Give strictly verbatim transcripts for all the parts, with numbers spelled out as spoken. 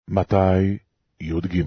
מתי י"ג.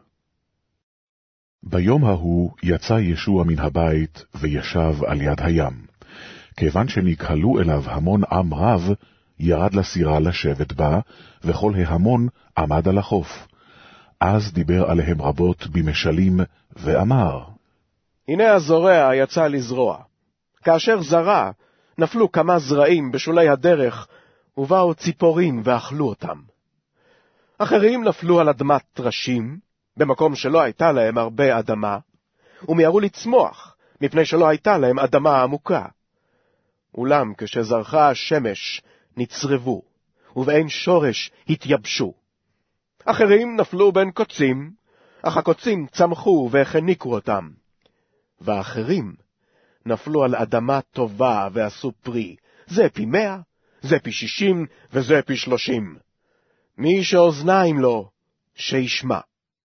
ביום ההוא יצא ישוע מן הבית וישב על יד הים. כיוון שנקהלו אליו המון עם רב, ירד לסירה לשבת בה, וכל ההמון עמד על החוף. אז דיבר עליהם רבות במשלים, ואמר, הנה הזורע יצא לזרוע. כאשר זרע, נפלו כמה זרעים בשולי הדרך, ובאו ציפורים ואכלו אותם. אחרים נפלו על אדמת טרשים, במקום שלא הייתה להם הרבה אדמה, ומיהרו לצמוח, מפני שלא הייתה להם אדמה עמוקה. אולם כשזרחה השמש נצרבו, ובאין שורש התייבשו. אחרים נפלו בין קוצים, אך הקוצים צמחו והחניקו אותם. ואחרים נפלו על אדמה טובה ועשו פרי, זה פי מאה, זה פי שישים וזה פי שלושים. מי שאוזניים לו, שישמע.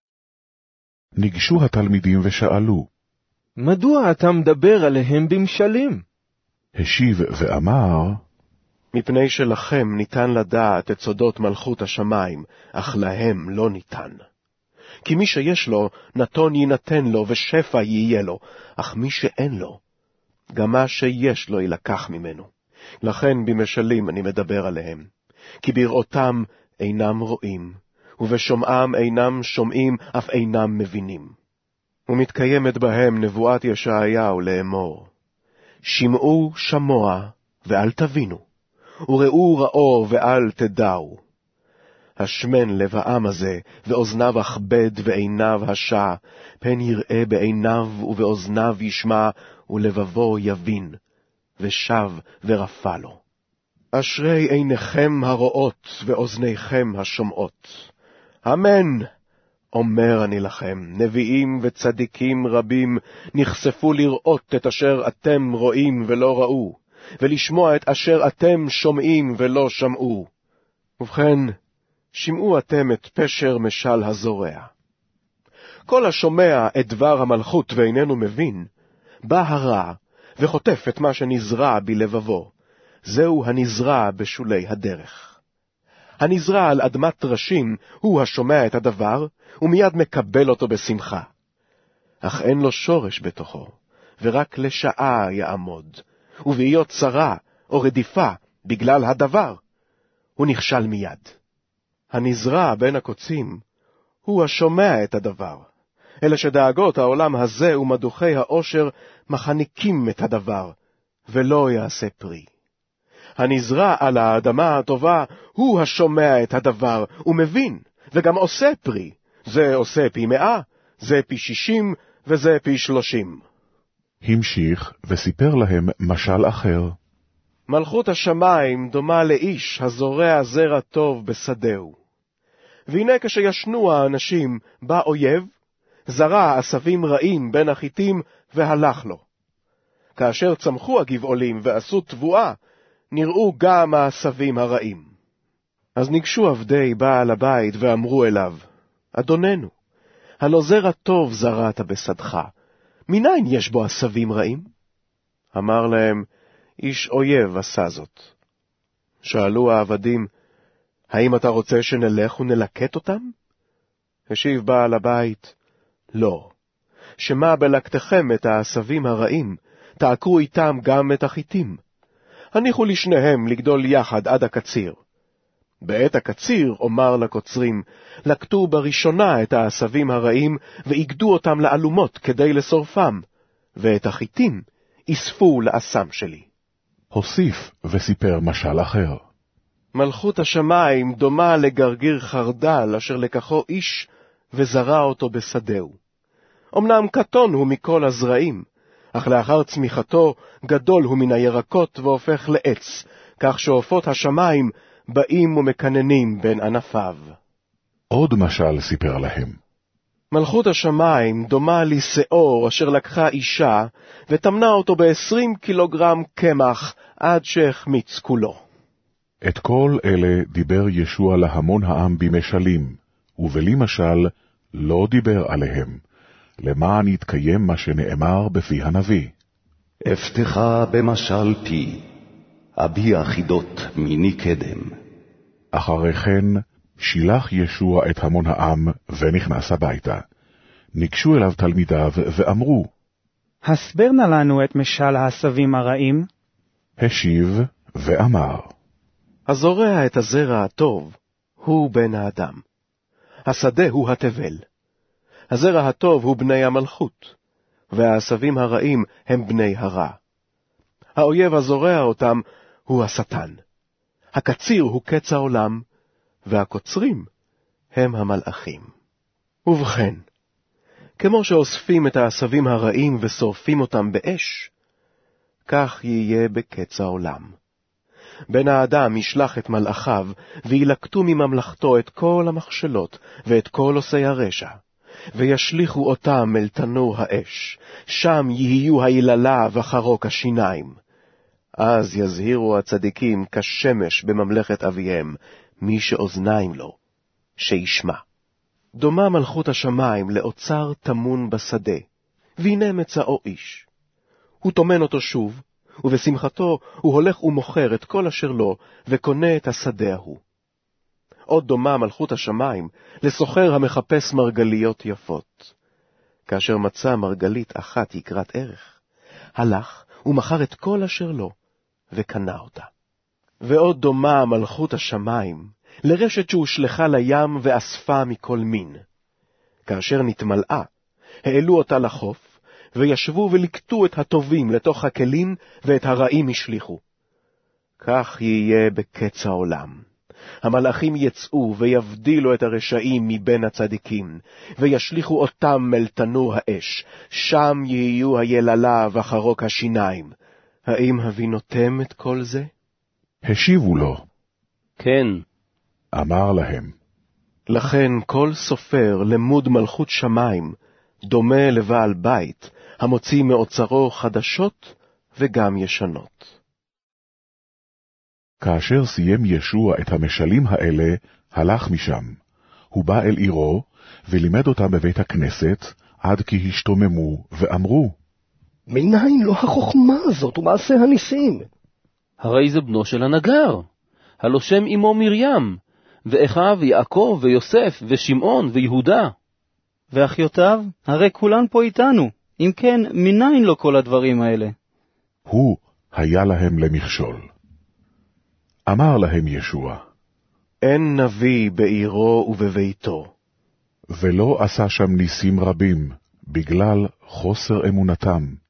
ניגשו התלמידים ושאלו, מדוע אתה מדבר עליהם במשלים? השיב ואמר, מפני שלכם ניתן לדעת את סודות מלכות השמיים, אך להם לא ניתן. כי מי שיש לו, נתון יינתן לו, ושפע יהיה לו, אך מי שאין לו, גם מה שיש לו ילקח ממנו. לכן במשלים אני מדבר עליהם. כי בראותם אינם רואים, ובשומעם אינם שומעים, אף אינם מבינים. ומתקיימת בהם נבואת ישעיהו לאמור, שמעו שמוע ואל תבינו, וראו ראו ואל תדעו. השמן לב העם הזה, ואוזניו אכבד ועיניו השע, פן יראה בעיניו ובאוזניו ישמע, ולבבו יבין, ושב ורפא לו. אשרי עיניכם הרואות ואוזניכם השומעות. אמן, אומר אני לכם, נביאים וצדיקים רבים נחשפו לראות את אשר אתם רואים ולא ראו, ולשמוע את אשר אתם שומעים ולא שמעו. ובכן, שמעו אתם את פשר משל הזורע. כל השומע את דבר המלכות ואיננו מבין, בא הרע וחוטף את מה שנזרע בלבבו. זהו הנזרע בשולי הדרך. הנזרע על אדמת טרשים הוא השומע את הדבר, ומיד מקבל אותו בשמחה. אך אין לו שורש בתוכו, ורק לשעה יעמוד, ובהיות צרה או רדיפה בגלל הדבר, הוא נכשל מיד. הנזרע בין הקוצים הוא השומע את הדבר, אלא שדאגות העולם הזה ומדוכי העושר מחניקים את הדבר, ולא יעשה פרי. הנזרע על האדמה הטובה הוא השומע את הדבר, ומבין, וגם עושה פרי. זה עושה פי מאה, זה פי שישים, וזה פי שלושים. המשיך וסיפר להם משל אחר. מלכות השמיים דומה לאיש הזורע זרע טוב בשדהו. והנה כשישנו האנשים, בא אויב, זרע עשבים רעים בין החיטים, והלך לו. כאשר צמחו הגבעולים ועשו תבואה, נראו גם העשבים הרעים. אז ניגשו עבדי בעל הבית ואמרו אליו, אדוננו, הלא זרע טוב זרעת בשדך, מניין יש בו עשבים רעים? אמר להם, איש אויב עשה זאת. שאלו העבדים, האם אתה רוצה שנלך ונלקט אותם? השיב בעל הבית, לא, שמה בלקטכם את העשבים הרעים, תעקרו איתם גם את החיטים. הניחו לשניהם לגדול יחד עד הקציר. בעת הקציר אומר לקוצרים, לקטו בראשונה את העשבים הרעים, ואיגדו אותם לאלומות כדי לשורפם, ואת החיטים אספו לאסם שלי. הוסיף וסיפר משל אחר. מלכות השמיים דומה לגרגיר חרדל, אשר לקחו איש וזרע אותו בשדהו. אמנם קטון הוא מכל הזרעים, אך לאחר צמיחתו גדול הוא מן הירקות והופך לעץ, כך שעופות השמיים באים ומקננים בין ענפיו. עוד משל סיפר להם. מלכות השמיים דומה לשאור אשר לקחה אישה, ותמנה אותו בעשרים קילוגרם קמח עד שהחמיץ כולו. את כל אלה דיבר ישוע להמון העם במשלים, ובלי משל לא דיבר עליהם, למען יתקיים מה שנאמר בפי הנביא. אפתחה במשל פי, אביע חידות מיני קדם. אחרי כן שילח ישוע את המון העם ונכנס הביתה. ניגשו אליו תלמידיו ואמרו, הסבר נא לנו את משל העשבים הרעים. השיב ואמר, הזורע את הזרע הטוב הוא בן האדם. השדה הוא התבל. הזרע הטוב הוא בני המלכות, והעשבים הרעים הם בני הרע. האויב הזורע אותם הוא השטן. הקציר הוא קץ העולם, והקוצרים הם המלאכים. ובכן, כמו שאוספים את העשבים הרעים ושורפים אותם באש, כך יהיה בקץ העולם. בן האדם ישלח את מלאכיו, וילקטו מממלכתו את כל המכשלות ואת כל עושי הרשע, וישליכו אותם אל תנור האש, שם יהיו היללה וחרוק השיניים. אז יזהירו הצדיקים כשמש בממלכת אביהם, מי שאוזניים לו, שישמע. דומה מלכות השמיים לאוצר תמון בשדה, והנה מצאו איש. הוא תומן אותו שוב, ובשמחתו הוא הולך ומוכר את כל אשר לו, וקונה את השדה ההוא. עוד דומה מלכות השמיים לסוחר המחפש מרגליות יפות. כאשר מצא מרגלית אחת יקרת ערך, הלך ומכר את כל אשר לו, וקנה אותה. ועוד דומה מלכות השמיים לרשת שהושלכה לים ואספה מכל מין. כאשר נתמלאה, העלו אותה לחוף, וישבו ולקטו את הטובים לתוך הכלים, ואת הרעים השליחו. כך יהיה בקץ העולם. המלאכים יצאו ויבדילו את הרשעים מבין הצדיקים, וישליחו אותם אל תנור האש, שם יהיו היללה וחרוק השיניים. האם הבינותם את כל זה? השיבו לו, כן. אמר להם, לכן כל סופר למוד מלכות שמיים דומה לבעל בית, המוציא מאוצרו חדשות וגם ישנות. כאשר סיים ישוע את המשלים האלה, הלך משם. הוא בא אל עירו, ולימד אותם בבית הכנסת, עד כי השתוממו ואמרו, מניין לו החוכמה הזאת ומעשה הניסים? הרי זה בנו של הנגר, הלא שם אמו מרים, ואחיו יעקב ויוסף ושמעון ויהודה. ואחיותיו, הרי כולן פה איתנו, אם כן, מניין לו כל הדברים האלה? הוא היה להם למכשול. אמר להם ישוע, אין נביא בעירו ובביתו. ולא עשה שם ניסים רבים, בגלל חוסר אמונתם.